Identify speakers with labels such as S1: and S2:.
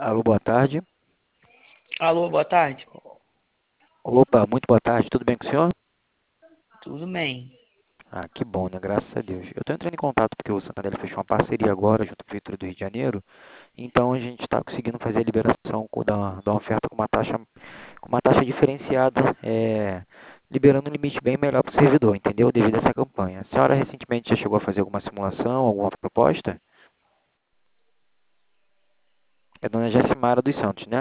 S1: Alô, boa tarde.
S2: Alô, boa tarde.
S1: Opa, muito boa tarde, tudo bem com o senhor?
S2: Tudo bem?
S1: Ah, que bom, né? Graças a Deus. Eu estou entrando em contato porque o Santander fechou uma parceria agora junto com a Prefeitura do Rio de Janeiro, então a gente está conseguindo fazer a liberação da oferta com uma taxa diferenciada, liberando um limite bem melhor para o servidor, entendeu? Devido a essa campanha. A senhora recentemente já chegou a fazer alguma simulação, alguma proposta? É a dona Jacimara dos Santos, né?